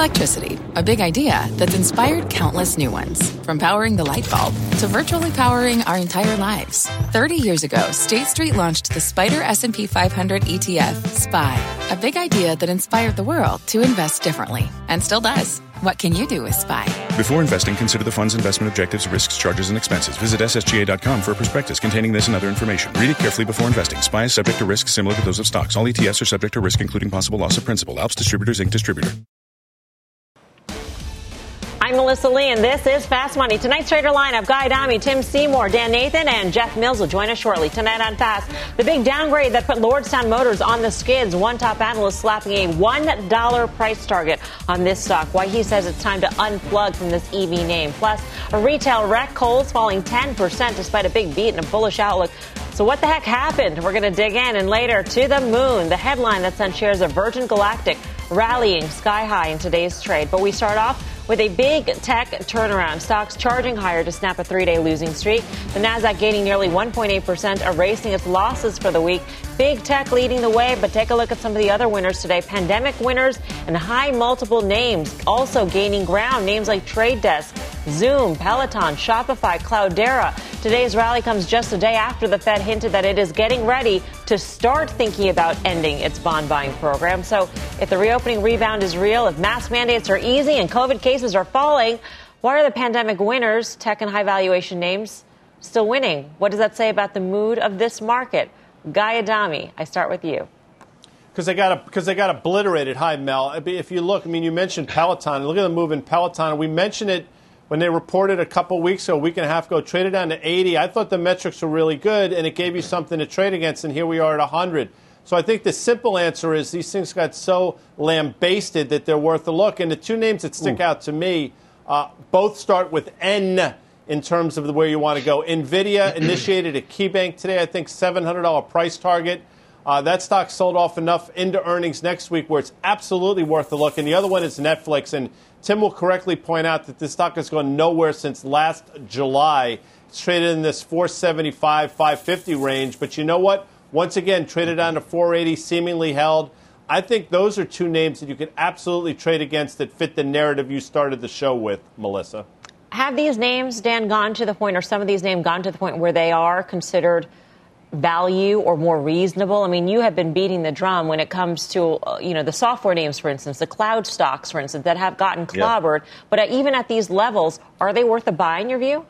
Electricity, a big idea that's inspired countless new ones. From powering the light bulb to virtually powering our entire lives. 30 years ago, State Street launched the SPDR S&P 500 ETF, SPY. A big idea that inspired the world to invest differently. And still does. What can you do with SPY? Before investing, consider the fund's investment objectives, risks, charges, and expenses. Visit ssga.com for a prospectus containing this and other information. Read it carefully before investing. SPY is subject to risks similar to those of stocks. All ETFs are subject to risk, including possible loss of principal. Alps Distributors, Inc. Distributor. I'm Melissa Lee, and this is Fast Money. Tonight's trader lineup: Guy Adami, Tim Seymour, Dan Nathan, and Jeff Mills will join us shortly. Tonight on Fast, the big downgrade that put Lordstown Motors on the skids. One top analyst slapping a $1 price target on this stock. Why he says it's time to unplug from this EV name. Plus, a retail wreck, Kohl's falling 10% despite a big beat and a bullish outlook. So what the heck happened? We're going to dig in. And later, to the moon, the headline that sent shares of Virgin Galactic rallying sky high in today's trade. But we start off with a big tech turnaround. Stocks charging higher to snap a three-day losing streak. The Nasdaq gaining nearly 1.8%, erasing its losses for the week. Big tech leading the way, but take a look at some of the other winners today. Pandemic winners and high multiple names also gaining ground. Names like Trade Desk, Zoom, Peloton, Shopify, Cloudera. Today's rally comes just a day after the Fed hinted that it is getting ready to start thinking about ending its bond buying program. So if the reopening rebound is real, if mask mandates are easy and COVID cases are falling, why are the pandemic winners, tech and high valuation names, still winning? What does that say about the mood of this market? Guy Adami, I start with you. Because they got obliterated. Hi, Mel. If you look, you mentioned Peloton. Look at the move in Peloton. We mentioned it when they reported a couple weeks ago, a week and a half ago, traded down to 80. I thought the metrics were really good, and it gave you something to trade against, and here we are at 100. So I think the simple answer is these things got so lambasted that they're worth a look. And the two names that stick out to me, both start with N in terms of where you want to go. NVIDIA initiated a KeyBank today, I think $700 price target. That stock sold off enough into earnings next week where it's absolutely worth a look. And the other one is Netflix. And Tim will correctly point out that this stock has gone nowhere since last July. It's traded in this 475, 550 range. But you know what? Once again, traded down to 480, seemingly held. I think those are two names that you could absolutely trade against that fit the narrative you started the show with, Melissa. Have these names, Dan, gone to the point, or some of these names gone to the point where they are considered value or more reasonable? You have been beating the drum when it comes to, the software names, for instance, the cloud stocks, for instance, that have gotten clobbered. Yeah. But even at these levels, are they worth a buy in your view?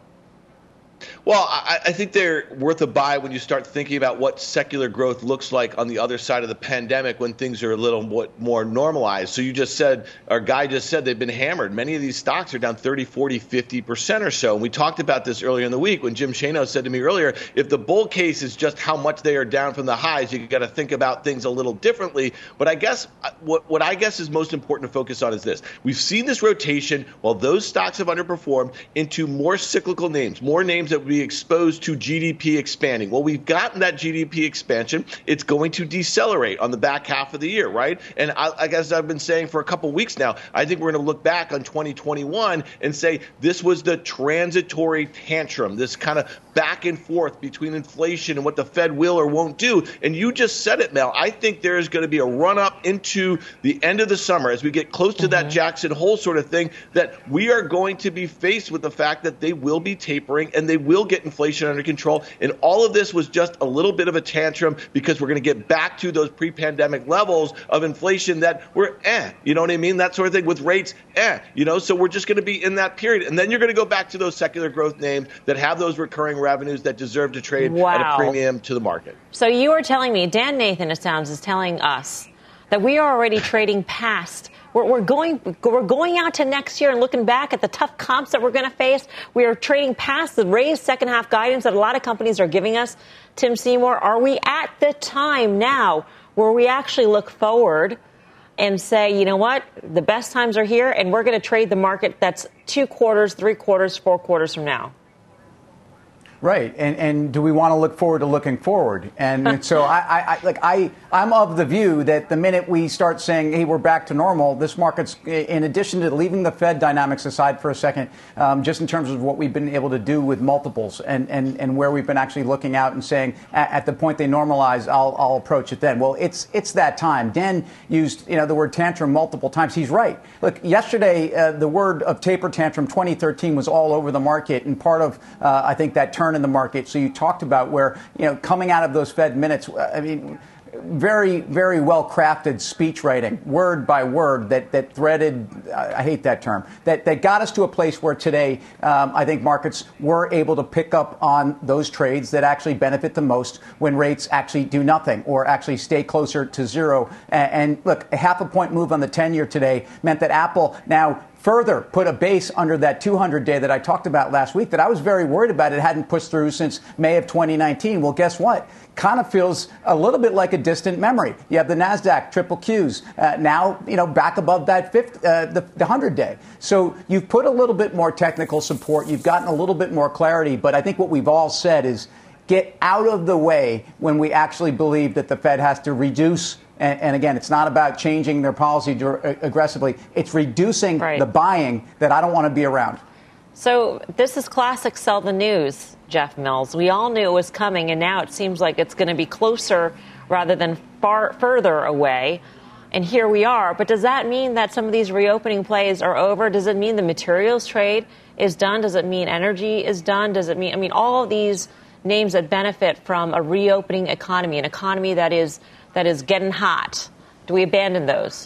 Well, I think they're worth a buy when you start thinking about what secular growth looks like on the other side of the pandemic when things are a little more normalized. So you just said, our guy just said they've been hammered. Many of these stocks are down 30, 40, 50% or so. And we talked about this earlier in the week when Jim Shano said to me earlier, if the bull case is just how much they are down from the highs, you got to think about things a little differently. But I guess what I guess is most important to focus on is this. We've seen this rotation while those stocks have underperformed into more cyclical names, more names that would be exposed to GDP expanding. Well, we've gotten that GDP expansion. It's going to decelerate on the back half of the year, right? And I guess I've been saying for a couple weeks now, I think we're going to look back on 2021 and say this was the transitory tantrum, this kind of back and forth between inflation and what the Fed will or won't do. And you just said it, Mel. I think there is going to be a run up into the end of the summer as we get close to that Jackson Hole sort of thing, that we are going to be faced with the fact that they will be tapering and they will get inflation under control. And all of this was just a little bit of a tantrum because we're going to get back to those pre-pandemic levels of inflation that were, you know what I mean? That sort of thing with rates, so we're just going to be in that period. And then you're going to go back to those secular growth names that have those recurring revenues that deserve to trade at a premium to the market. So you are telling me, Dan Nathan, it sounds, is telling us that we are already trading past. We're going out to next year and looking back at the tough comps that we're going to face. We are trading past the raised second half guidance that a lot of companies are giving us. Tim Seymour, are we at the time now where we actually look forward and say, you know what, the best times are here and we're going to trade the market that's 2 quarters, 3 quarters, 4 quarters from now? Right, and do we want to look forward to looking forward? And so I'm of the view that the minute we start saying, hey, we're back to normal, this market's, in addition to leaving the Fed dynamics aside for a second, just in terms of what we've been able to do with multiples and where we've been actually looking out and saying, at the point they normalize, I'll approach it then. Well, it's that time. Dan used the word tantrum multiple times. He's right. Look, yesterday, the word of taper tantrum 2013 was all over the market, and part of, I think, that turn in the market. So you talked about where, coming out of those Fed minutes, very, very well crafted speech writing, word by word, that threaded, I hate that term, that got us to a place where today, I think markets were able to pick up on those trades that actually benefit the most when rates actually do nothing or actually stay closer to zero. And look, a half a point move on the 10-year today meant that Apple now further put a base under that 200-day that I talked about last week that I was very worried about. It hadn't pushed through since May of 2019. Well, guess what? Kind of feels a little bit like a distant memory. You have the NASDAQ, triple Qs, now, back above that the 100-day. So you've put a little bit more technical support. You've gotten a little bit more clarity. But I think what we've all said is get out of the way when we actually believe that the Fed has to reduce. And again, it's not about changing their policy aggressively. It's reducing the buying that I don't want to be around. So this is classic sell the news, Jeff Mills. We all knew it was coming, and now it seems like it's going to be closer rather than further away. And here we are. But does that mean that some of these reopening plays are over? Does it mean the materials trade is done? Does it mean energy is done? Does it mean, all of these names that benefit from a reopening economy, an economy that is getting hot? Do we abandon those?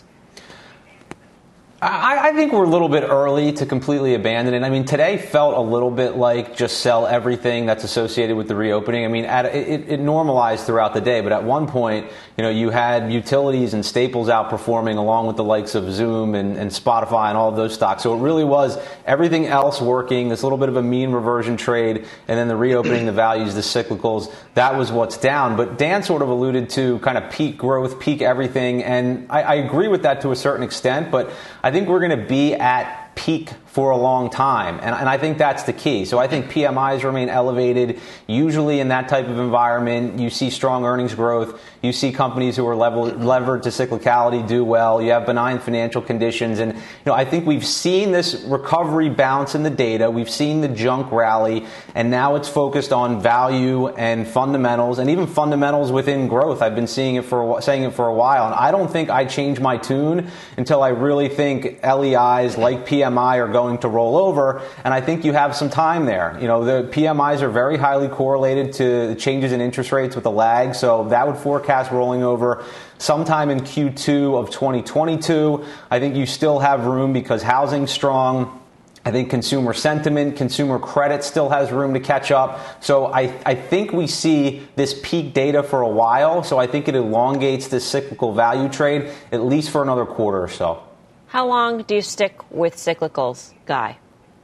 I think we're a little bit early to completely abandon it. Today felt a little bit like just sell everything that's associated with the reopening. It normalized throughout the day, but at one point, you had utilities and staples outperforming along with the likes of Zoom and Spotify and all of those stocks. So it really was everything else working, this little bit of a mean reversion trade, and then the reopening, the values, the cyclicals, that was what's down. But Dan sort of alluded to kind of peak growth, peak everything, and I agree with that to a certain extent, but I think we're going to be at peak for a long time. And I think that's the key. So I think PMIs remain elevated. Usually in that type of environment, you see strong earnings growth. You see companies who are levered to cyclicality do well. You have benign financial conditions. And, I think we've seen this recovery bounce in the data. We've seen the junk rally. And now it's focused on value and fundamentals, and even fundamentals within growth. I've been saying it for a while. And I don't think I change my tune until I really think LEIs like PMI are going to roll over, and I think you have some time there. The PMIs are very highly correlated to the changes in interest rates with a lag, so that would forecast rolling over sometime in Q2 of 2022. I think you still have room because housing's strong. I think consumer sentiment, consumer credit still has room to catch up. So I think we see this peak data for a while, so I think it elongates this cyclical value trade at least for another quarter or so. How long do you stick with cyclicals, Guy?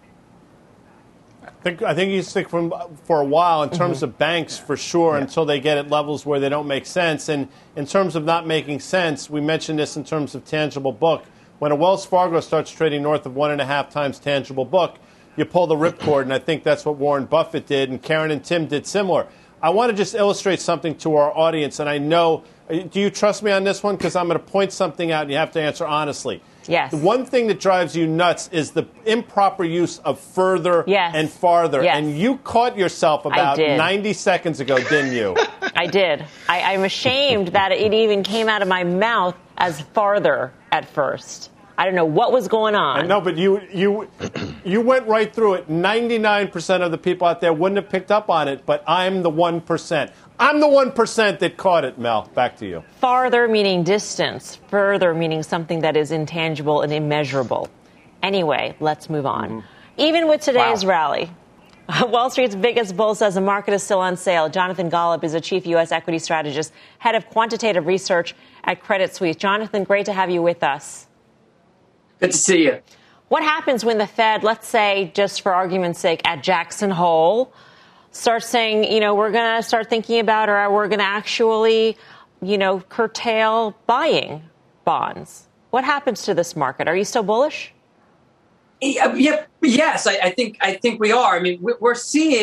I think you stick for a while in terms of banks, for sure, until they get at levels where they don't make sense. And in terms of not making sense, we mentioned this in terms of tangible book. When a Wells Fargo starts trading north of 1.5 times tangible book, you pull the ripcord, and I think that's what Warren Buffett did, and Karen and Tim did similar. I want to just illustrate something to our audience, and I know, do you trust me on this one? Because I'm going to point something out, and you have to answer honestly. Yes. The one thing that drives you nuts is the improper use of further and farther. Yes. And you caught yourself about 90 seconds ago, didn't you? I did. I'm ashamed that it even came out of my mouth as farther at first. I don't know what was going on. No, but you went right through it. 99% of the people out there wouldn't have picked up on it, but I'm the 1%. I'm the 1% that caught it, Mel. Back to you. Farther meaning distance. Further meaning something that is intangible and immeasurable. Anyway, let's move on. Mm-hmm. Even with today's rally, Wall Street's biggest bull says the market is still on sale. Jonathan Golub is a chief U.S. equity strategist, head of quantitative research at Credit Suisse. Jonathan, great to have you with us. Good to see you. What happens when the Fed, let's say, just for argument's sake, at Jackson Hole, starts saying, we're going to start thinking about, or we're going to actually, curtail buying bonds? What happens to this market? Are you still bullish? Yes, I think we are. We're seeing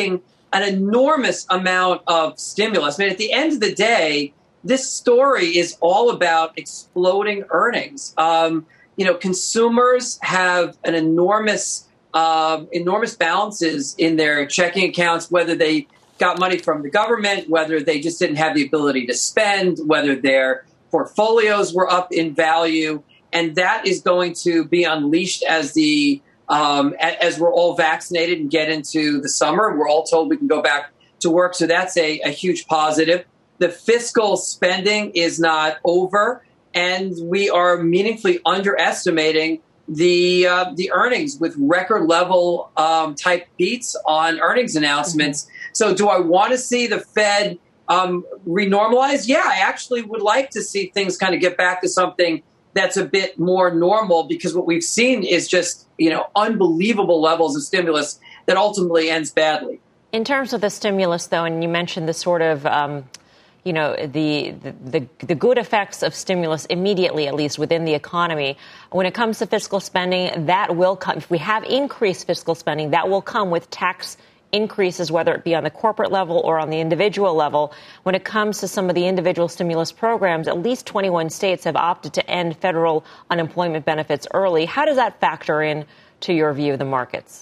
an enormous amount of stimulus. I mean, at the end of the day, this story is all about exploding earnings. Consumers have an enormous balances in their checking accounts, whether they got money from the government, whether they just didn't have the ability to spend, whether their portfolios were up in value. And that is going to be unleashed as we're all vaccinated and get into the summer. We're all told we can go back to work. So that's a huge positive. The fiscal spending is not over, and we are meaningfully underestimating the earnings with record level type beats on earnings announcements. So do I want to see the Fed renormalize? Yeah, I actually would like to see things kind of get back to something that's a bit more normal, because what we've seen is just, unbelievable levels of stimulus that ultimately ends badly. In terms of the stimulus, though, and you mentioned the sort of, the good effects of stimulus immediately, at least within the economy. When it comes to fiscal spending, that will come. If we have increased fiscal spending, that will come with tax increases, whether it be on the corporate level or on the individual level. When it comes to some of the individual stimulus programs, at least 21 states have opted to end federal unemployment benefits early. How does that factor in to your view of the markets?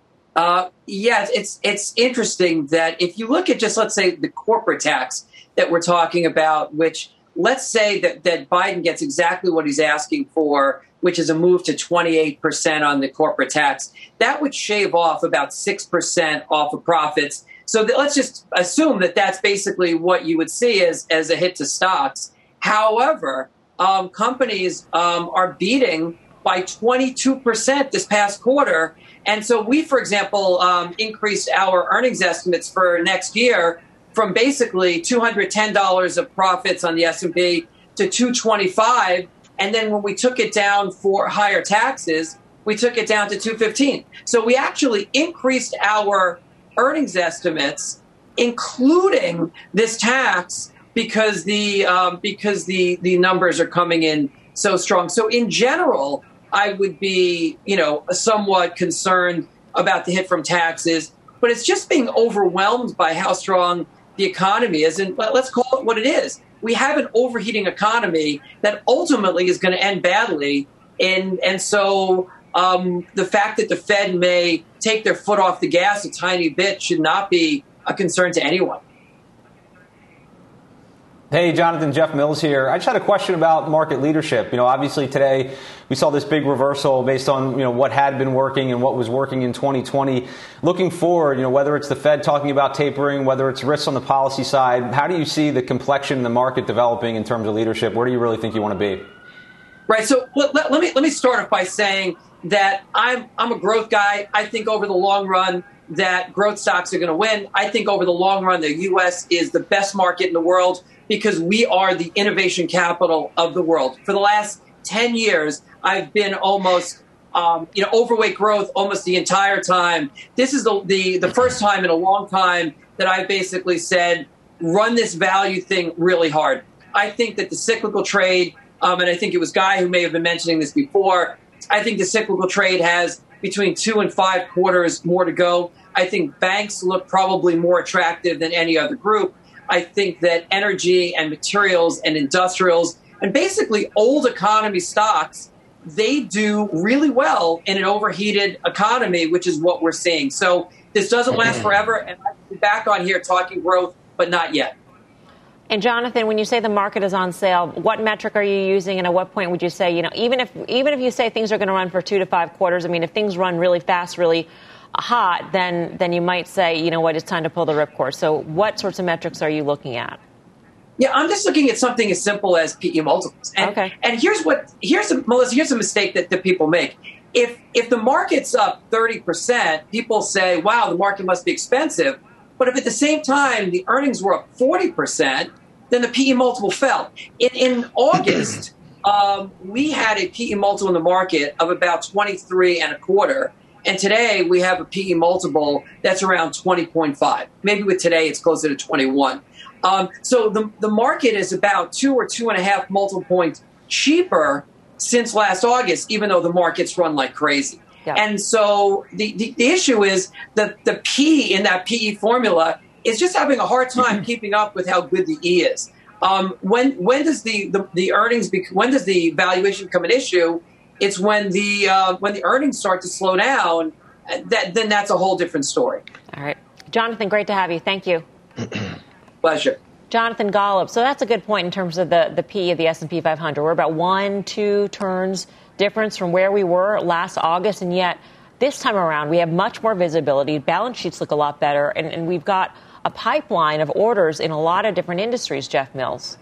Yes, it's interesting that if you look at just, let's say, the corporate tax that we're talking about, which let's say that Biden gets exactly what he's asking for, which is a move to 28% on the corporate tax, that would shave off about 6% off of profits. So let's just assume that that's basically what you would see as a hit to stocks. However, companies are beating by 22% this past quarter. And so we, for example, increased our earnings estimates for next year from basically $210 of profits on the S&P to $225. And then when we took it down for higher taxes, we took it down to $215. So we actually increased our earnings estimates, including this tax, because the numbers are coming in so strong. So in general, I would be, somewhat concerned about the hit from taxes, but it's just being overwhelmed by how strong the economy is. And let's call it what it is. We have an overheating economy that ultimately is going to end badly. And so the fact that the Fed may take their foot off the gas a tiny bit should not be a concern to anyone. Hey, Jonathan, Jeff Mills here. I just had a question about market leadership. Obviously today we saw this big reversal based on, what had been working and what was working in 2020. Looking forward, whether it's the Fed talking about tapering, whether it's risks on the policy side, how do you see the complexion in the market developing in terms of leadership? Where do you really think you want to be? Right. So let me start off by saying that I'm a growth guy. I think over the long run that growth stocks are going to win. I think over the long run, the U.S. is the best market in the world, because we are the innovation capital of the world. For the last 10 years, I've been almost, overweight growth almost the entire time. This is the first time in a long time that I've basically said, run this value thing really hard. I think that the cyclical trade, and I think it was Guy who may have been mentioning this before, I think the cyclical trade has between 2 and 5 quarters more to go. I think banks look probably more attractive than any other group. I think that energy and materials and industrials and basically old economy stocks, they do really well in an overheated economy, which is what we're seeing. So this doesn't last forever, and I'll be back on here talking growth, but not yet. And Jonathan, when you say the market is on sale, what metric are you using, and at what point would you say, even if you say things are going to run for 2 to 5 quarters, if things run really fast, really hot, then you might say, it's time to pull the ripcord. So what sorts of metrics are you looking at? Yeah, I'm just looking at something as simple as PE multiples. And, okay. And here's a mistake that people make. If the market's up 30%, people say, wow, the market must be expensive. But if at the same time the earnings were up 40%, then the PE multiple fell. In August, we had a PE multiple in the market of about 23.25. And today we have a PE multiple that's around 20.5. Maybe with today it's closer to 21. So the market is about 2 or 2.5 multiple points cheaper since last August, even though the market's run like crazy. Yep. And so the issue is that the P in that PE formula is just having a hard time keeping up with how good the E is. When does the earnings when does the valuation become an issue? It's when the earnings start to slow down. Then that's a whole different story. All right, Jonathan, great to have you. Thank you. Pleasure. Jonathan Golub. So that's a good point in terms of the P of the S&P 500. We're about 1-2 turns difference from where we were last August, and yet this time around we have much more visibility. Balance sheets look a lot better, and we've got a pipeline of orders in a lot of different industries, Jeff Mills.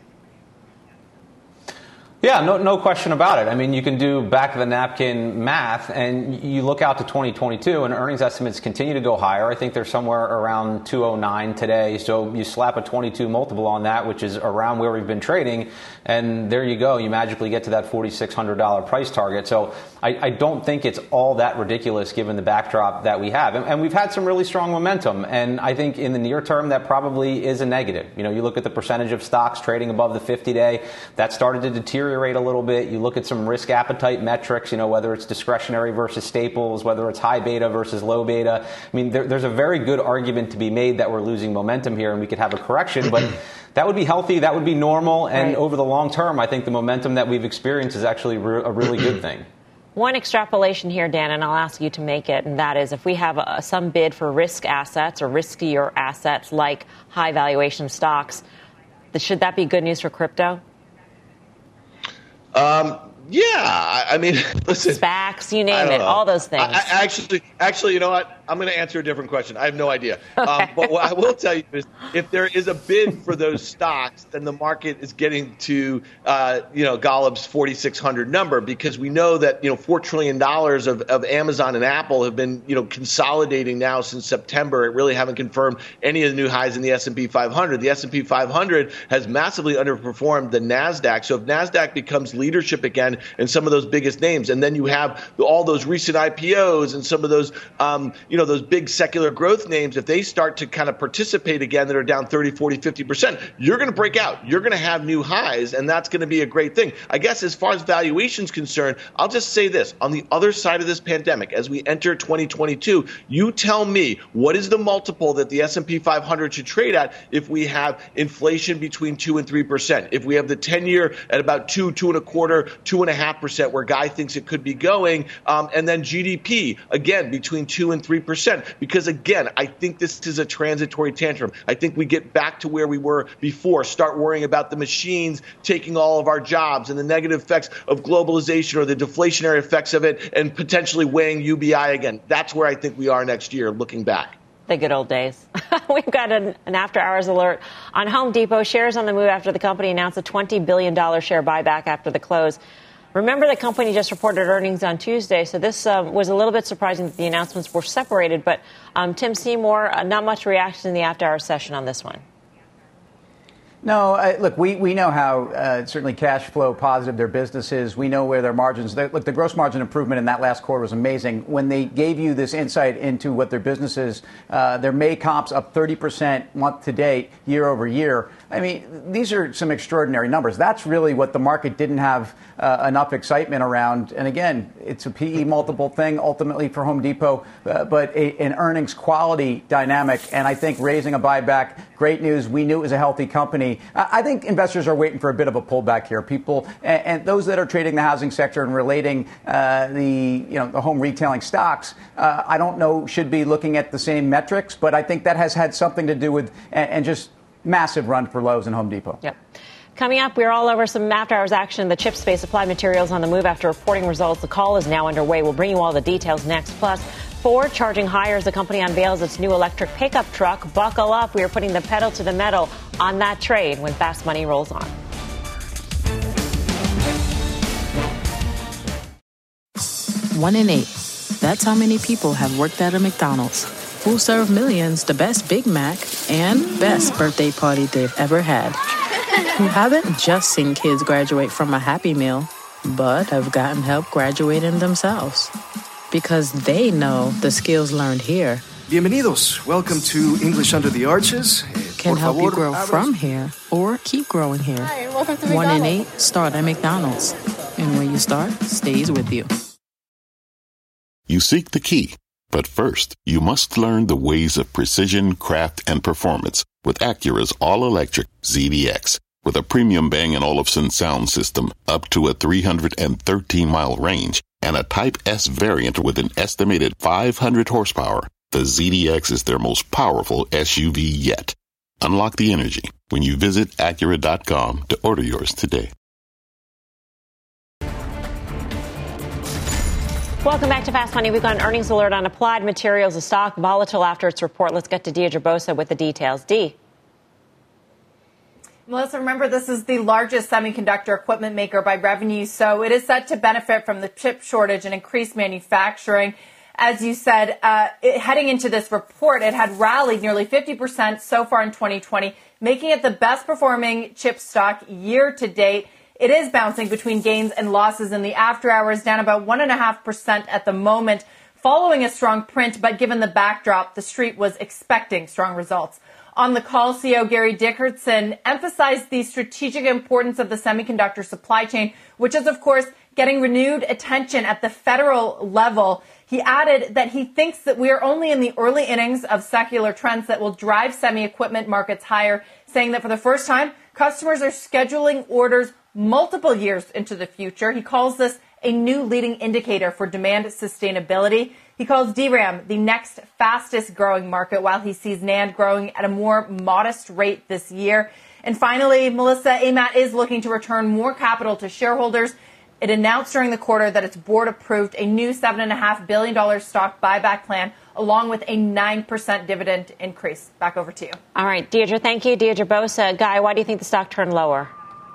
Yeah, no question about it. I mean, you can do back-of-the-napkin math, and you look out to 2022, and earnings estimates continue to go higher. I think they're somewhere around 209 today. So you slap a 22 multiple on that, which is around where we've been trading, and there you go. You magically get to that $4,600 price target. So I don't think it's all that ridiculous given the backdrop that we have. And we've had some really strong momentum, and I think in the near term that probably is a negative. You know, you look at the percentage of stocks trading above the 50-day, that started to deteriorate a little bit. You look at some risk appetite metrics, you know, whether it's discretionary versus staples, whether it's high beta versus low beta. I mean, there's a very good argument to be made that we're losing momentum here and we could have a correction, but that would be healthy, that would be normal, and right. Over the long term, I think the momentum that we've experienced is actually a really good thing. One extrapolation here, Dan, and I'll ask you to make it, and that is if we have some bid for risk assets or riskier assets like high valuation stocks, should that be good news for crypto? Yeah, I mean, listen. SPACs, you name it, all those things. Actually, you know what? I'm going to answer a different question. I have no idea. But what I will tell you is if there is a bid for those stocks, then the market is getting to, Golub's 4,600 number, because we know that, $4 trillion of Amazon and Apple have been, consolidating now since September. It really haven't confirmed any of the new highs in the S&P 500. The S&P 500 has massively underperformed the NASDAQ. So if NASDAQ becomes leadership again in some of those biggest names, and then you have all those recent IPOs and some of those, those big secular growth names, if they start to kind of participate again that are down 30, 40, 50%, you're going to break out. You're going to have new highs, and that's going to be a great thing. I guess as far as valuation's concerned, I'll just say this. On the other side of this pandemic, as we enter 2022, you tell me what is the multiple that the S&P 500 should trade at if we have inflation between 2 and 3%, if we have the 10-year at about 2, 2.25%, 2.5%, where Guy thinks it could be going, and then GDP, again, between 2 and 3%. Because, again, I think this is a transitory tantrum. I think we get back to where we were before, start worrying about the machines taking all of our jobs and the negative effects of globalization or the deflationary effects of it, and potentially weighing UBI again. That's where I think we are next year, looking back. The good old days. We've got an after-hours alert on Home Depot. Shares on the move after the company announced a $20 billion share buyback after the close. Remember, the company just reported earnings on Tuesday, so this was a little bit surprising that the announcements were separated. But Tim Seymour, not much reaction in the after-hours session on this one. No, look, we know how certainly cash flow positive their business is. We know where their margins. Look, the gross margin improvement in that last quarter was amazing. When they gave you this insight into what their business is, their May comps up 30% month to date, year over year. I mean, these are some extraordinary numbers. That's really what the market didn't have enough excitement around. And again, it's a PE multiple thing ultimately for Home Depot, but an earnings quality dynamic. And I think raising a buyback, great news. We knew it was a healthy company. I think investors are waiting for a bit of a pullback here. People and those that are trading the housing sector and relating the home retailing stocks, I don't know, should be looking at the same metrics, but I think that has had something to do with and just massive run for Lowe's and Home Depot. Yep. Coming up, we're all over some after-hours action in the chip space. Applied Materials on the move after reporting results. The call is now underway. We'll bring you all the details next. Plus, Ford charging higher as the company unveils its new electric pickup truck. Buckle up. We are putting the pedal to the metal on that trade when Fast Money rolls on. One in 8. That's how many people have worked at a McDonald's. Who serve millions the best Big Mac and best birthday party they've ever had. Who haven't just seen kids graduate from a Happy Meal, but have gotten help graduating themselves. Because they know the skills learned here Bienvenidos. Welcome to English Under the Arches. Can help you grow from here or keep growing here. Hi, welcome to 1 in McDonald's. 8 start at McDonald's. And when you start, stays with you. You seek the key, but first, you must learn the ways of precision, craft, and performance with Acura's all-electric ZDX. With a premium Bang & Olufsen sound system up to a 313-mile range and a Type S variant with an estimated 500 horsepower, the ZDX is their most powerful SUV yet. Unlock the energy when you visit Acura.com to order yours today. Welcome back to Fast Money. We've got an earnings alert on Applied Materials, a stock volatile after its report. Let's get to Deirdre Bosa with the details. Dee. Melissa, remember, this is the largest semiconductor equipment maker by revenue, so it is set to benefit from the chip shortage and increased manufacturing. As you said, heading into this report, it had rallied nearly 50% so far in 2020, making it the best performing chip stock year to date. It is bouncing between gains and losses in the after hours, down about 1.5% at the moment, following a strong print. But given the backdrop, the street was expecting strong results. On the call, CEO Gary Dickerson emphasized the strategic importance of the semiconductor supply chain, which is, of course, getting renewed attention at the federal level. He added that he thinks that we are only in the early innings of secular trends that will drive semi-equipment markets higher, saying that for the first time, customers are scheduling orders multiple years into the future. He calls this a new leading indicator for demand sustainability. He calls DRAM the next fastest growing market, while he sees NAND growing at a more modest rate this year. And finally, Melissa, AMAT is looking to return more capital to shareholders. It announced during the quarter that its board approved a new $7.5 billion stock buyback plan, along with a 9% dividend increase. Back over to you. All right, Deirdre, thank you. Deirdre Bosa. Guy, why do you think the stock turned lower?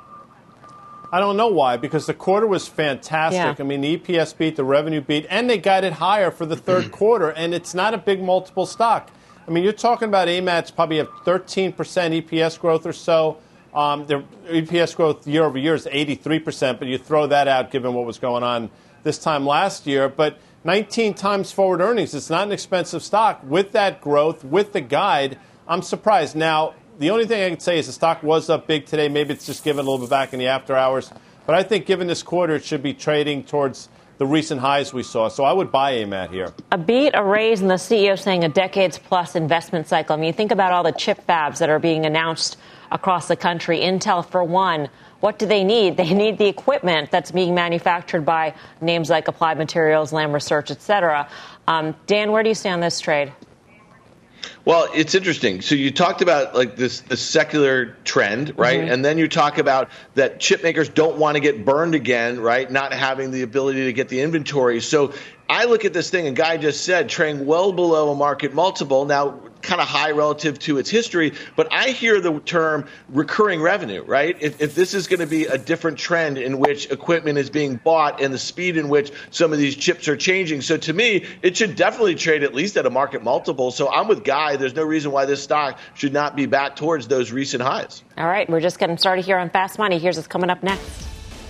I don't know why, because the quarter was fantastic. Yeah. I mean, the EPS beat, the revenue beat, and they guided higher for the third quarter, and it's not a big multiple stock. I mean, you're talking about AMAT's probably a 13% EPS growth or so. Their EPS growth year over year is 83%, but you throw that out given what was going on this time last year. But 19 times forward earnings, it's not an expensive stock. With that growth, with the guide, I'm surprised. Now, the only thing I can say is the stock was up big today. Maybe it's just given a little bit back in the after hours. But I think given this quarter, it should be trading towards the recent highs we saw. So I would buy AMAT here. A beat, a raise, and the CEO saying a decades-plus investment cycle. I mean, you think about all the chip fabs that are being announced across the country. Intel, for one, what do they need? They need the equipment that's being manufactured by names like Applied Materials, Lam Research, et cetera. Dan, where do you stand on this trade? Well, it's interesting. So you talked about like this secular trend, right? Mm-hmm. And then you talk about that chip makers don't want to get burned again, right? Not having the ability to get the inventory. So I look at this thing, and Guy just said, trading well below a market multiple. Now, kind of high relative to its history, but I hear the term recurring revenue, right? If this is going to be a different trend in which equipment is being bought and the speed in which some of these chips are changing. So to me, it should definitely trade at least at a market multiple. So I'm with Guy. There's no reason why this stock should not be back towards those recent highs. All right, we're just getting started here on Fast Money. Here's what's coming up next.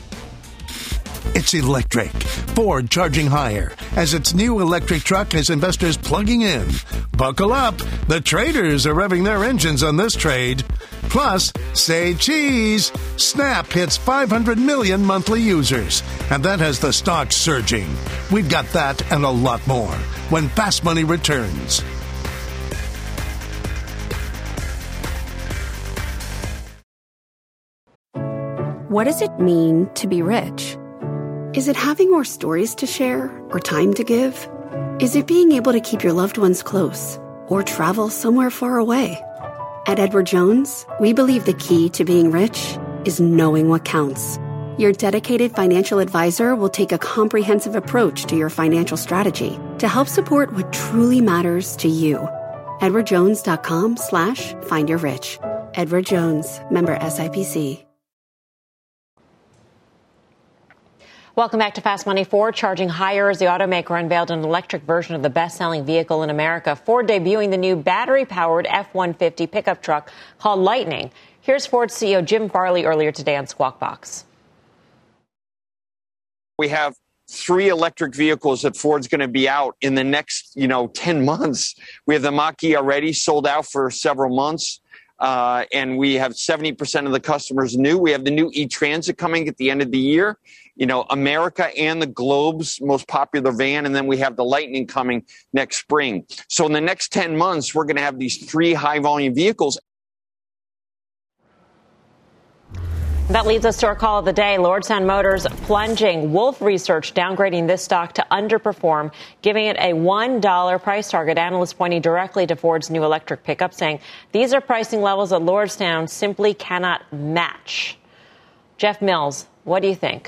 It's electric. Ford charging higher as its new electric truck has investors plugging in. Buckle up. The traders are revving their engines on this trade. Plus, say cheese. Snap hits 500 million monthly users, and that has the stock surging. We've got that and a lot more when Fast Money returns. What does it mean to be rich? Is it having more stories to share or time to give? Is it being able to keep your loved ones close or travel somewhere far away? At Edward Jones, we believe the key to being rich is knowing what counts. Your dedicated financial advisor will take a comprehensive approach to your financial strategy to help support what truly matters to you. EdwardJones.com/findyourrich. Edward Jones, member SIPC. Welcome back to Fast Money. Ford charging higher as the automaker unveiled an electric version of the best-selling vehicle in America. Ford debuting the new battery-powered F-150 pickup truck called Lightning. Here's Ford CEO Jim Farley earlier today on Squawk Box. We have 3 electric vehicles that Ford's going to be out in the next, 10 months. We have the Mach-E already sold out for several months. And we have 70% of the customers new. We have the new E-Transit coming at the end of the year. America and the globe's most popular van, and then we have the Lightning coming next spring. So in the next 10 months, we're going to have these 3 high-volume vehicles. That leads us to our call of the day. Lordstown Motors plunging. Wolf Research downgrading this stock to underperform, giving it a $1 price target. Analysts pointing directly to Ford's new electric pickup, saying these are pricing levels that Lordstown simply cannot match. Jeff Mills, what do you think?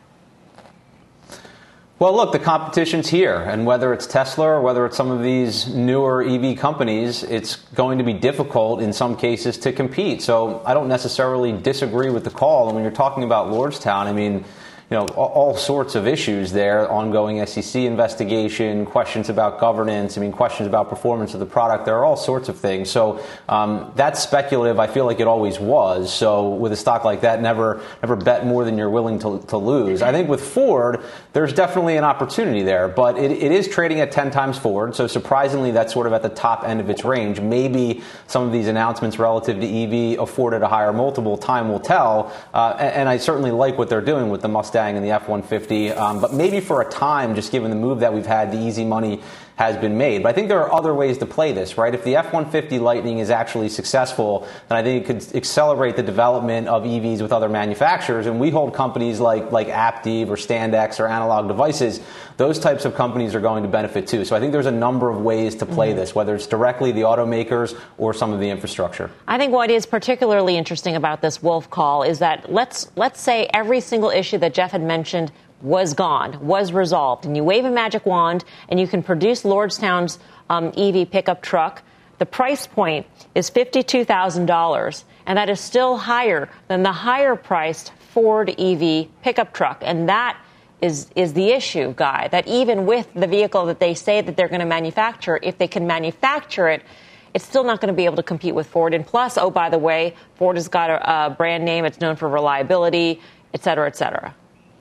Well, look, the competition's here, and whether it's Tesla or whether it's some of these newer EV companies, it's going to be difficult in some cases to compete. So I don't necessarily disagree with the call. And when you're talking about Lordstown, I mean, all sorts of issues there, ongoing SEC investigation, questions about governance, questions about performance of the product. There are all sorts of things. So that's speculative. I feel like it always was. So with a stock like that, never bet more than you're willing to lose. I think with Ford, there's definitely an opportunity there, but it is trading at 10 times Ford. So surprisingly, that's sort of at the top end of its range. Maybe some of these announcements relative to EV afforded a higher multiple. Time will tell. And I certainly like what they're doing with the Mustang and the F-150, but maybe for a time, just given the move that we've had, the easy money has been made. But I think there are other ways to play this, right? If the F-150 Lightning is actually successful, then I think it could accelerate the development of EVs with other manufacturers. And we hold companies like Aptiv or Standex or Analog Devices. Those types of companies are going to benefit too. So I think there's a number of ways to play this, whether it's directly the automakers or some of the infrastructure. I think what is particularly interesting about this Wolf call is that let's say every single issue that Jeff had mentioned was gone, was resolved, and you wave a magic wand and you can produce Lordstown's EV pickup truck. The price point is $52,000, and that is still higher than the higher-priced Ford EV pickup truck. And that is the issue, Guy, that even with the vehicle that they say that they're going to manufacture, if they can manufacture it, it's still not going to be able to compete with Ford. And plus, oh, by the way, Ford has got a brand name. It's known for reliability, et cetera, et cetera.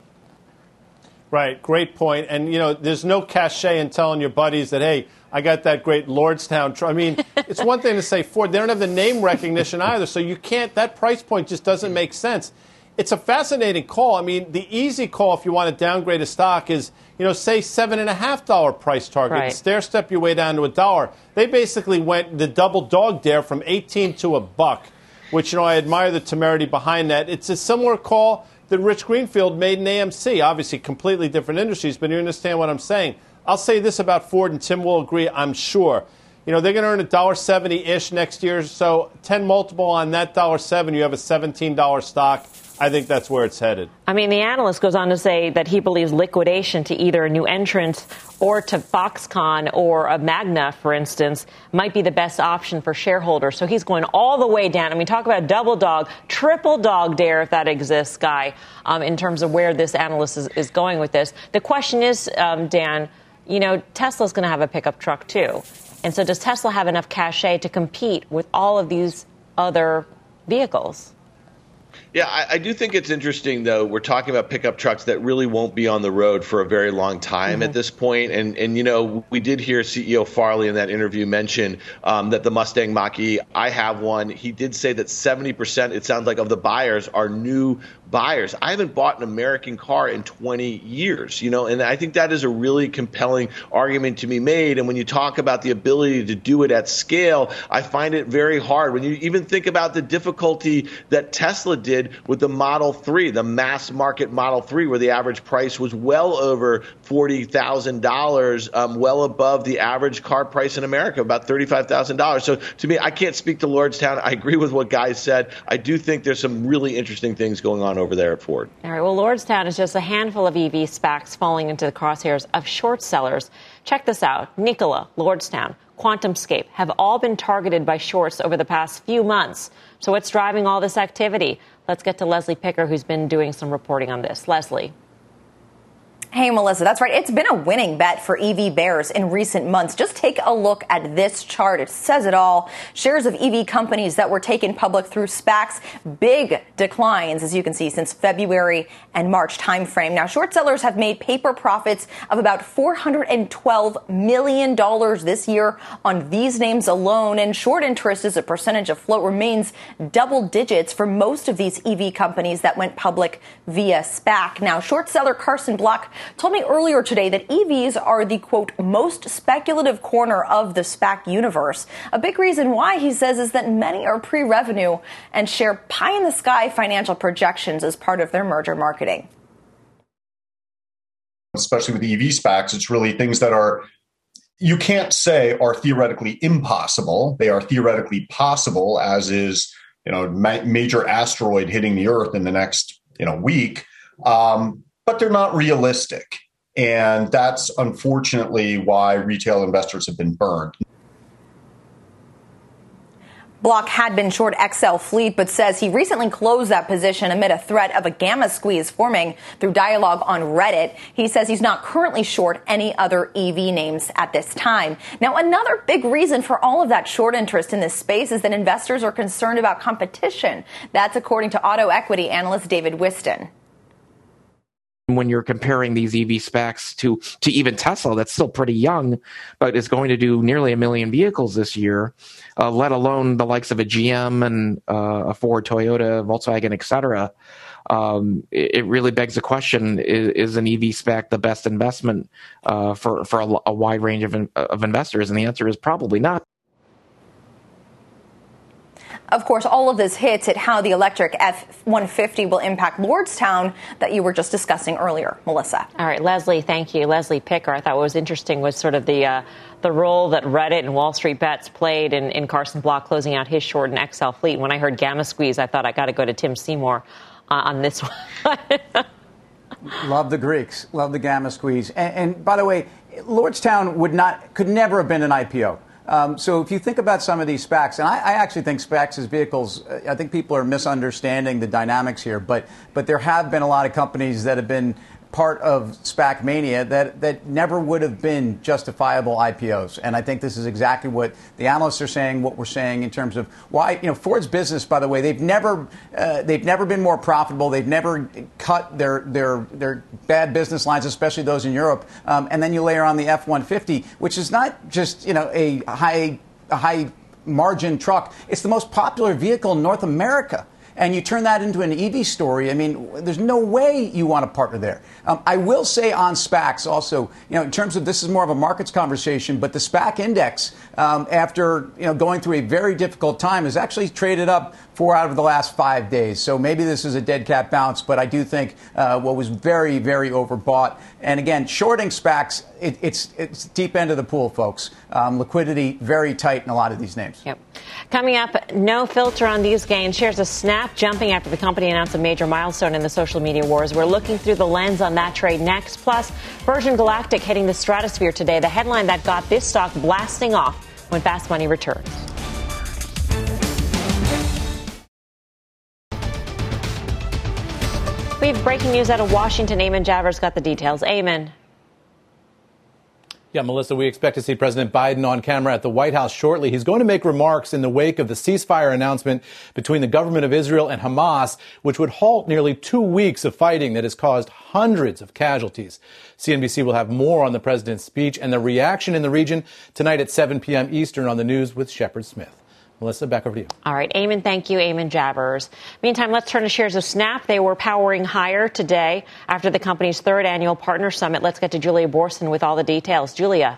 Right. Great point. And, there's no cachet in telling your buddies that, hey, I got that great Lordstown truck. It's one thing to say Ford. They don't have the name recognition either. So you can't, that price point just doesn't make sense. It's a fascinating call. The easy call if you want to downgrade a stock is, say $7.50 price target. Right. Stair step your way down to $1. They basically went the double dog dare from 18 to $1, which, I admire the temerity behind that. It's a similar call that Rich Greenfield made in AMC. Obviously, completely different industries, but you understand what I'm saying. I'll say this about Ford, and Tim will agree, I'm sure. They're going to earn $1.70-ish next year, so 10 multiple on that $1.70, you have a $17 stock. I think that's where it's headed. The analyst goes on to say that he believes liquidation to either a new entrant or to Foxconn or a Magna, for instance, might be the best option for shareholders. So he's going all the way down. Talk about double dog, triple dog dare, if that exists, Guy, in terms of where this analyst is going with this. The question is, Dan, Tesla's going to have a pickup truck too. And so does Tesla have enough cachet to compete with all of these other vehicles? Yeah, I do think it's interesting, though. We're talking about pickup trucks that really won't be on the road for a very long time at this point. And we did hear CEO Farley in that interview mention that the Mustang Mach-E, I have one. He did say that 70%, it sounds like, of the buyers are new buyers. I haven't bought an American car in 20 years, and I think that is a really compelling argument to be made. And when you talk about the ability to do it at scale, I find it very hard. When you even think about the difficulty that Tesla did with the Model 3, the mass market Model 3, where the average price was well over $40,000, well above the average car price in America, about $35,000. So to me, I can't speak to Lordstown. I agree with what Guy said. I do think there's some really interesting things going on over there at Ford. All right. Well, Lordstown is just a handful of EV SPACs falling into the crosshairs of short sellers. Check this out. Nikola, Lordstown, QuantumScape have all been targeted by shorts over the past few months. So what's driving all this activity? Let's get to Leslie Picker, who's been doing some reporting on this. Leslie. Hey, Melissa, that's right. It's been a winning bet for EV bears in recent months. Just take a look at this chart. It says it all. Shares of EV companies that were taken public through SPACs, big declines, as you can see, since February and March timeframe. Now, short sellers have made paper profits of about $412 million this year on these names alone, and short interest as a percentage of float remains double digits for most of these EV companies that went public via SPAC. Now, short seller Carson Block told me earlier today that EVs are the, quote, most speculative corner of the SPAC universe. A big reason why, he says, is that many are pre-revenue and share pie-in-the-sky financial projections as part of their merger marketing. Especially with the EV SPACs, it's really things that are, you can't say are theoretically impossible. They are theoretically possible, as is, major asteroid hitting the Earth in the next, week. But they're not realistic. And that's unfortunately why retail investors have been burned. Block had been short XL Fleet, but says he recently closed that position amid a threat of a gamma squeeze forming through dialogue on Reddit. He says he's not currently short any other EV names at this time. Now, another big reason for all of that short interest in this space is that investors are concerned about competition. That's according to auto equity analyst David Whiston. When you're comparing these EV SPACs to even Tesla, that's still pretty young, but is going to do nearly 1 million vehicles this year, let alone the likes of a GM and a Ford, Toyota, Volkswagen, et cetera. It really begs the question, is an EV SPAC the best investment for a wide range of investors? And the answer is probably not. Of course, all of this hits at how the electric F-150 will impact Lordstown that you were just discussing earlier, Melissa. All right, Leslie, thank you. Leslie Picker, I thought what was interesting was sort of the role that Reddit and Wall Street Bets played in Carson Block closing out his short and XL Fleet. When I heard gamma squeeze, I thought I got to go to Tim Seymour on this one. Love the Greeks. Love the gamma squeeze. And by the way, Lordstown could never have been an IPO. So if you think about some of these SPACs, and I actually think SPACs as vehicles, I think people are misunderstanding the dynamics here, but there have been a lot of companies that have been part of SPAC mania that never would have been justifiable IPOs. And I think this is exactly what the analysts are saying, what we're saying in terms of why, Ford's business, by the way, they've never been more profitable. They've never cut their bad business lines, especially those in Europe. And then you layer on the F-150, which is not just, a high margin truck. It's the most popular vehicle in North America. And you turn that into an EV story. I mean, there's no way you want to partner there. I will say on SPACs also, in terms of this is more of a markets conversation, but the SPAC index, after going through a very difficult time, has actually traded up 4 out of the last 5 days. So maybe this is a dead cat bounce, but I do think what was very, very overbought. And again, shorting SPACs, it's deep end of the pool, folks. Liquidity very tight in a lot of these names. Yep. Coming up, no filter on these gains. Shares of Snap jumping after the company announced a major milestone in the social media wars. We're looking through the lens on that trade next. Plus, Virgin Galactic hitting the stratosphere today, the headline that got this stock blasting off when Fast Money returns. We have breaking news out of Washington. Eamon Javers got the details. Eamon. Yeah, Melissa, we expect to see President Biden on camera at the White House shortly. He's going to make remarks in the wake of the ceasefire announcement between the government of Israel and Hamas, which would halt nearly 2 weeks of fighting that has caused hundreds of casualties. CNBC will have more on the president's speech and the reaction in the region tonight at 7 p.m. Eastern on the news with Shepard Smith. Melissa, back over to you. All right, Eamon, thank you. Eamon Javers. Meantime, let's turn to shares of Snap. They were powering higher today after the company's third annual partner summit. Let's get to Julia Borson with all the details. Julia.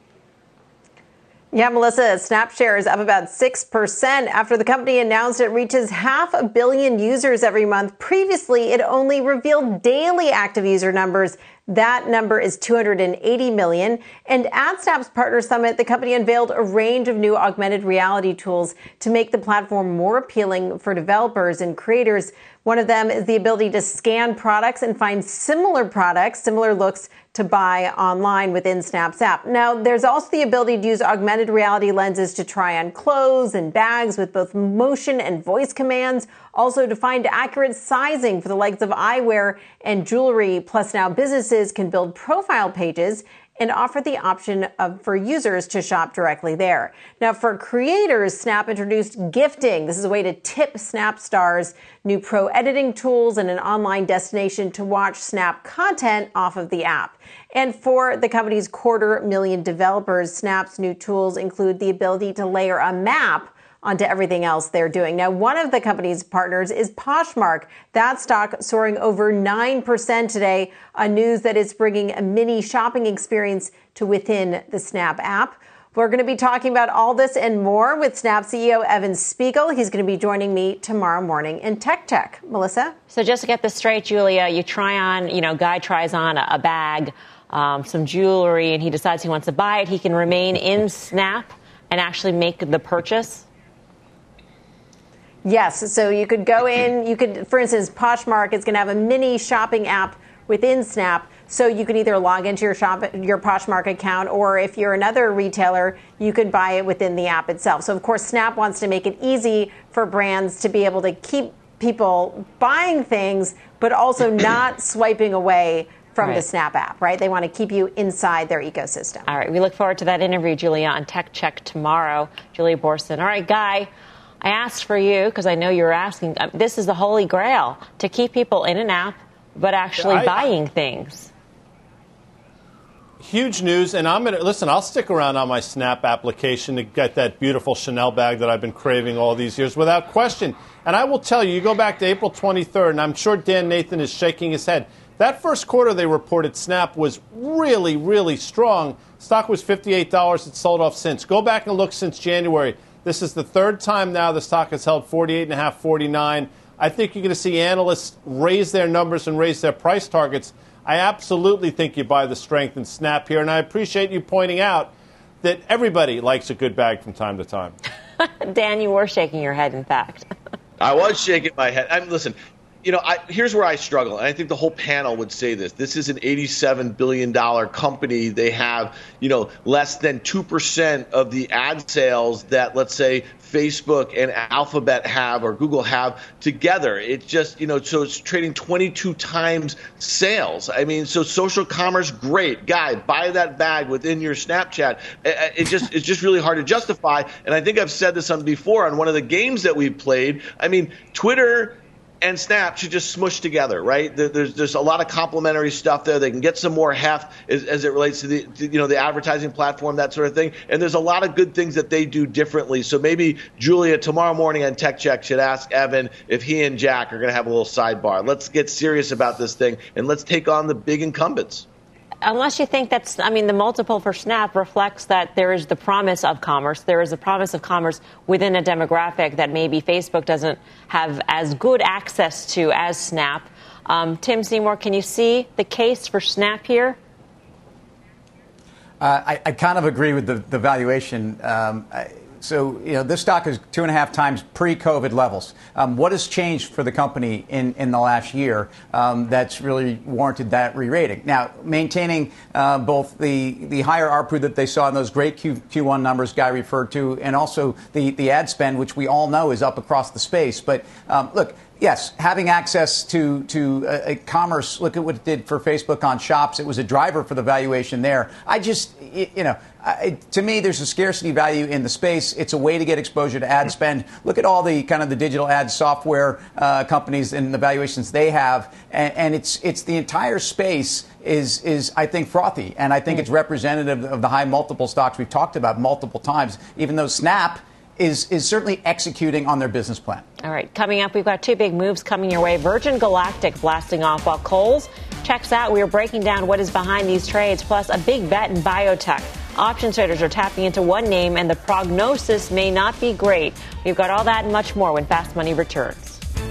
Yeah, Melissa, Snap shares up about 6% after the company announced it reaches 500 million users every month. Previously, it only revealed daily active user numbers. That number is 280 million. And at Snap's Partner Summit, the company unveiled a range of new augmented reality tools to make the platform more appealing for developers and creators. One of them is the ability to scan products and find similar products, similar looks to buy online within Snap's app. Now, there's also the ability to use augmented reality lenses to try on clothes and bags with both motion and voice commands. Also, to find accurate sizing for the likes of eyewear and jewelry. Plus, now businesses can build profile pages and offer the option for users to shop directly there. Now, for creators, Snap introduced gifting. This is a way to tip Snap stars, new pro editing tools, and an online destination to watch Snap content off of the app. And for the company's 250,000 developers, Snap's new tools include the ability to layer a map onto everything else they're doing. Now, one of the company's partners is Poshmark. That stock soaring over 9% today, a news that is bringing a mini shopping experience to within the Snap app. We're going to be talking about all this and more with Snap CEO Evan Spiegel. He's going to be joining me tomorrow morning in Tech Check. Melissa? So just to get this straight, Julia, you try on, guy tries on a bag, some jewelry, and he decides he wants to buy it. He can remain in Snap and actually make the purchase? Yes, so you could go in, for instance, Poshmark is going to have a mini shopping app within Snap. So you can either log into your Poshmark account, or if you're another retailer, you could buy it within the app itself. So, of course, Snap wants to make it easy for brands to be able to keep people buying things, but also not swiping away from the Snap app, right? They want to keep you inside their ecosystem. All right, we look forward to that interview, Julia, on Tech Check tomorrow. Julia Boorstin. All right, Guy. I asked for you because I know you're asking. This is the holy grail, to keep people in an app, but actually buying things. Huge news, and I'll stick around on my Snap application to get that beautiful Chanel bag that I've been craving all these years, without question. And I will tell you, you go back to April 23rd, and I'm sure Dan Nathan is shaking his head. That first quarter they reported Snap was really, really strong. Stock was $58. It's sold off since. Go back and look since January. This is the third time now the stock has held 48.5, 49. I think you're going to see analysts raise their numbers and raise their price targets. I absolutely think you buy the strength in Snap here, and I appreciate you pointing out that everybody likes a good bag from time to time. Dan, you were shaking your head, in fact. I was shaking my head. Listen, here's where I struggle, and I think the whole panel would say this. This is an $87 billion company. They have, less than 2% of the ad sales that, let's say, Facebook and Alphabet have or Google have together. It's just, so it's trading 22 times sales. I mean, so social commerce, great. Guy, buy that bag within your Snapchat. It's just really hard to justify. And I think I've said this before on one of the games that we played. I mean, Twitter and Snap should just smush together, right? There's a lot of complementary stuff there. They can get some more heft as it relates to the advertising platform, that sort of thing. And there's a lot of good things that they do differently. So maybe Julia tomorrow morning on Tech Check should ask Evan if he and Jack are going to have a little sidebar. Let's get serious about this thing and let's take on the big incumbents. Unless you think the multiple for Snap reflects that there is the promise of commerce. There is a promise of commerce within a demographic that maybe Facebook doesn't have as good access to as Snap. Tim Seymour, can you see the case for Snap here? I kind of agree with the valuation. So, this stock is 2.5 times pre-COVID levels. What has changed for the company in the last year that's really warranted that re-rating? Now, maintaining both the higher ARPU that they saw in those great Q1 numbers Guy referred to, and also the ad spend, which we all know is up across the space. But look, yes, having access to commerce, look at what it did for Facebook on Shops. It was a driver for the valuation there. To me, there's a scarcity value in the space. It's a way to get exposure to ad spend. Look at all the kind of the digital ad software companies and the valuations they have. And it's the entire space is I think, frothy. And I think it's representative of the high multiple stocks we've talked about multiple times, even though Snap is certainly executing on their business plan. All right, coming up, we've got two big moves coming your way. Virgin Galactic blasting off while Kohl's checks out. We are breaking down what is behind these trades, plus a big bet in biotech. Option traders are tapping into one name, and the prognosis may not be great. We've got all that and much more when Fast Money returns.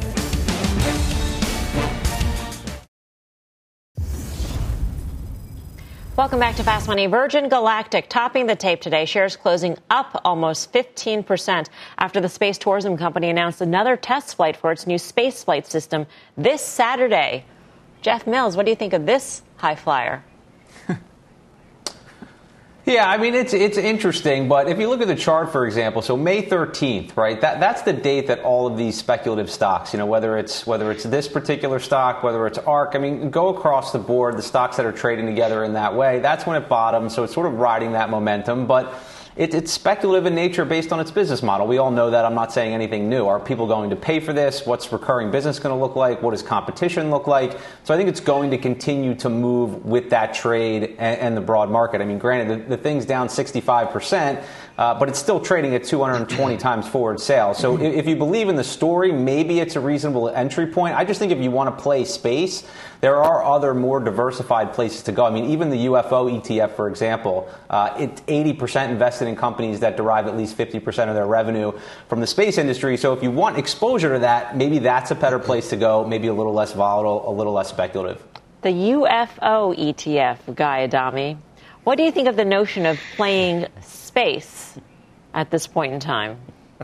Welcome back to Fast Money. Virgin Galactic topping the tape today. Shares closing up almost 15% after the space tourism company announced another test flight for its new space flight system this Saturday. Jeff Mills, what do you think of this high flyer? Yeah, I mean, it's interesting, but if you look at the chart, for example, so May 13th, right, that's the date that all of these speculative stocks, whether it's this particular stock, whether it's ARK, I mean, go across the board, the stocks that are trading together in that way, that's when it bottomed, so it's sort of riding that momentum, but it's speculative in nature based on its business model. We all know that. I'm not saying anything new. Are people going to pay for this? What's recurring business going to look like? What does competition look like? So I think it's going to continue to move with that trade and the broad market. I mean, granted, the thing's down 65%, but it's still trading at 220 times forward sales. So if you believe in the story, maybe it's a reasonable entry point. I just think if you want to play space, there are other more diversified places to go. I mean, even the UFO ETF, for example, it's 80% invested in companies that derive at least 50% of their revenue from the space industry. So if you want exposure to that, maybe that's a better place to go, maybe a little less volatile, a little less speculative. The UFO ETF, Guy Adami. What do you think of the notion of playing space at this point in time?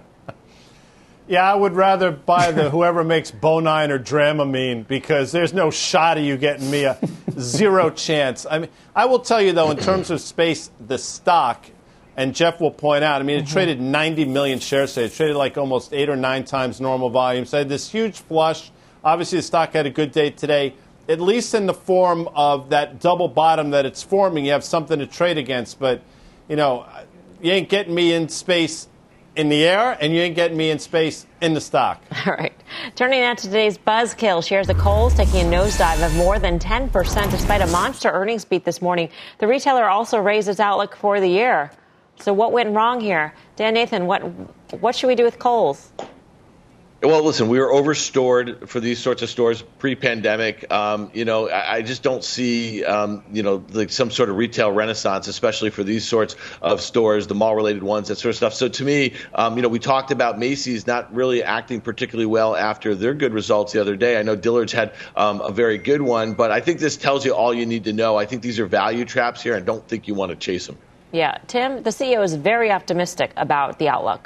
Yeah, I would rather buy the whoever makes Bonine or Dramamine because there's no shot of you getting me a zero chance. I mean, I will tell you, though, in terms of space, the stock, and Jeff will point out, I mean, it traded 90 million shares today. It traded like almost 8 or 9 times normal volume. So it had this huge flush. Obviously, the stock had a good day today, at least in the form of that double bottom that it's forming. You have something to trade against. But, you ain't getting me in space in the air, and you ain't getting me in space in the stock. All right. Turning now to today's buzzkill, shares of Kohl's taking a nosedive of more than 10% despite a monster earnings beat this morning. The retailer also raised its outlook for the year. So what went wrong here? Dan Nathan, what should we do with Kohl's? Well, listen, we were overstored for these sorts of stores pre-pandemic. I just don't see, like some sort of retail renaissance, especially for these sorts of stores, the mall-related ones, that sort of stuff. So to me, we talked about Macy's not really acting particularly well after their good results the other day. I know Dillard's had a very good one, but I think this tells you all you need to know. I think these are value traps here, and don't think you want to chase them. Yeah. Tim, the CEO is very optimistic about the outlook.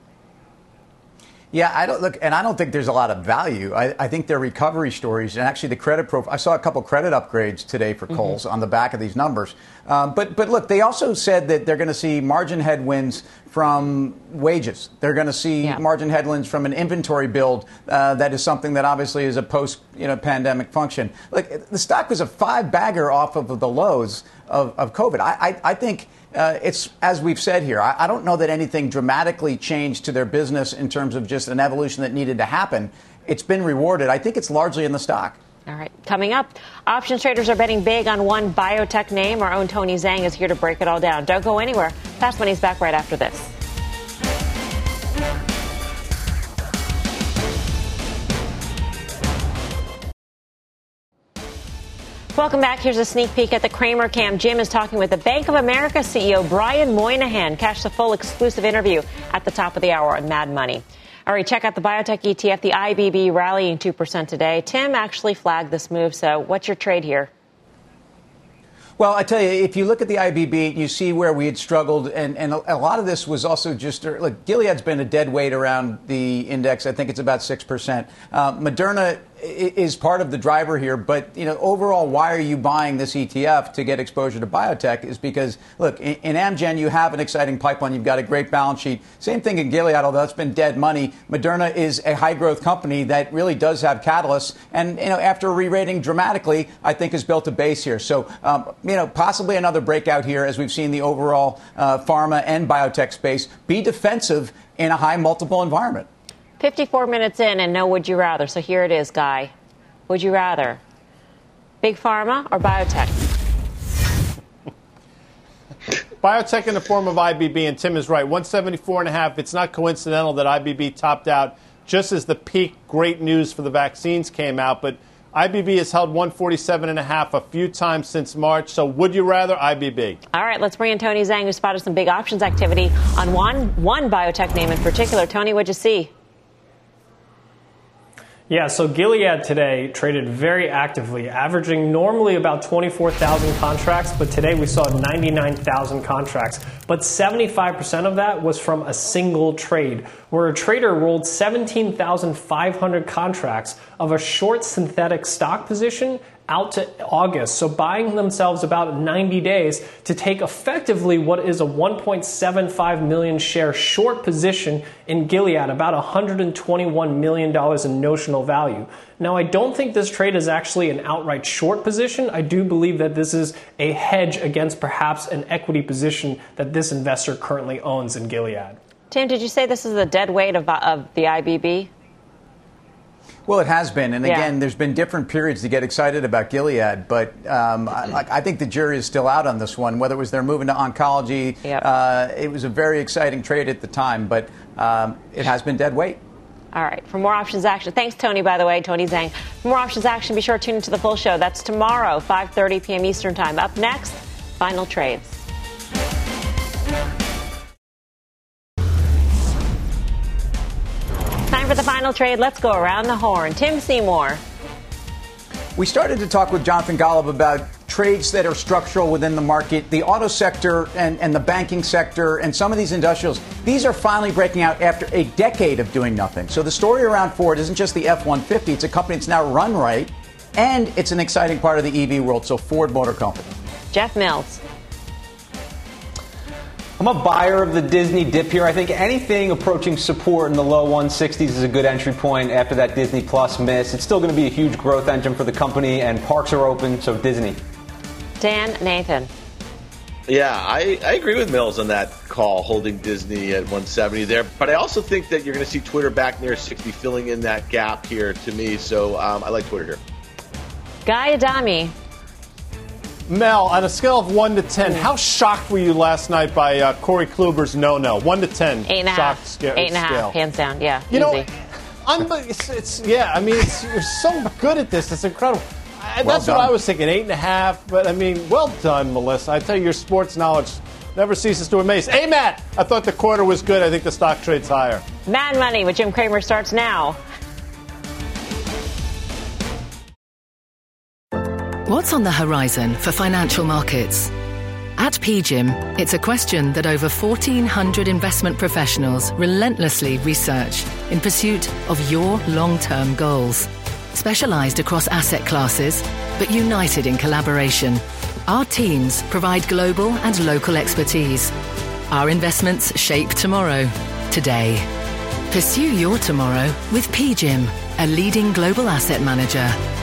Yeah, I don't think there's a lot of value. I think they're recovery stories, and actually the credit profile. I saw a couple credit upgrades today for Kohl's on the back of these numbers. But look, they also said that they're going to see margin headwinds from wages. They're going to see margin headwinds from an inventory build. That is something that obviously is a post-pandemic function. Look, the stock was a 5-bagger off of the lows of COVID. I think. It's, as we've said here, I don't know that anything dramatically changed to their business in terms of just an evolution that needed to happen. It's been rewarded. I think it's largely in the stock. All right. Coming up, options traders are betting big on one biotech name. Our own Tony Zhang is here to break it all down. Don't go anywhere. Fast Money's back right after this. Welcome back. Here's a sneak peek at the Cramer Cam. Jim is talking with the Bank of America CEO, Brian Moynihan. Catch the full exclusive interview at the top of the hour on Mad Money. All right, check out the biotech ETF, the IBB, rallying 2% today. Tim actually flagged this move, so what's your trade here? Well, I tell you, if you look at the IBB, you see where we had struggled, and a lot of this was also just, look, Gilead's been a dead weight around the index. I think it's about 6%. Moderna is part of the driver here, but overall, why are you buying this ETF to get exposure to biotech? Is because, look, in Amgen you have an exciting pipeline, you've got a great balance sheet. Same thing in Gilead, although that's been dead money. Moderna is a high growth company that really does have catalysts, and after re-rating dramatically, I think has built a base here. So possibly another breakout here as we've seen the overall pharma and biotech space be defensive in a high multiple environment. 54 minutes in and no would you rather. So here it is, Guy. Would you rather big pharma or biotech? Biotech in the form of IBB, and Tim is right. 174.5. It's not coincidental that IBB topped out just as the peak great news for the vaccines came out. But IBB has held 147.5 a few times since March. So would you rather IBB? All right, let's bring in Tony Zhang, who spotted some big options activity on one biotech name in particular. Tony, what'd you see? Yeah, so Gilead today traded very actively, averaging normally about 24,000 contracts, but today we saw 99,000 contracts. But 75% of that was from a single trade, where a trader rolled 17,500 contracts of a short synthetic stock position out to August. So buying themselves about 90 days to take effectively what is a 1.75 million share short position in Gilead, about $121 million in notional value. Now, I don't think this trade is actually an outright short position. I do believe that this is a hedge against perhaps an equity position that this investor currently owns in Gilead. Tim, did you say this is the dead weight of the IBB? Well, it has been. And again, there's been different periods to get excited about Gilead. But I think the jury is still out on this one, whether it was they're moving to oncology. It was a very exciting trade at the time, but it has been dead weight. All right. For more options action, thanks, Tony, by the way, Tony Zhang. For more options action, be sure to tune into the full show. That's tomorrow, 5:30 p.m. Eastern Time. Up next, final trades. Time for the final trade. Let's go around the horn. Tim Seymour. We started to talk with Jonathan Golub about trades that are structural within the market, the auto sector and the banking sector and some of these industrials. These are finally breaking out after a decade of doing nothing. So the story around Ford isn't just the F-150. It's a company that's now run right, and it's an exciting part of the EV world. So Ford Motor Company. Jeff Mills. I'm a buyer of the Disney dip here. I think anything approaching support in the low 160s is a good entry point after that Disney Plus miss. It's still going to be a huge growth engine for the company, and parks are open, so Disney. Dan Nathan. Yeah, I agree with Mills on that call, holding Disney at 170 there. But I also think that you're going to see Twitter back near 60, filling in that gap here to me. So I like Twitter here. Guy Adami. Mel, on a scale of 1 to 10, how shocked were you last night by Corey Kluber's no-no? 1 to 10. 8.5. Scale. 8.5, hands down. Yeah, you easy. Know, you're so good at this. It's incredible. That's what I was thinking, 8.5. But, I mean, well done, Melissa. I tell you, your sports knowledge never ceases to amaze. Hey, Matt, I thought the quarter was good. I think the stock trade's higher. Mad Money with Jim Cramer starts now. What's on the horizon for financial markets? At PGIM, it's a question that over 1,400 investment professionals relentlessly research in pursuit of your long-term goals. Specialized across asset classes, but united in collaboration, our teams provide global and local expertise. Our investments shape tomorrow, today. Pursue your tomorrow with PGIM, a leading global asset manager.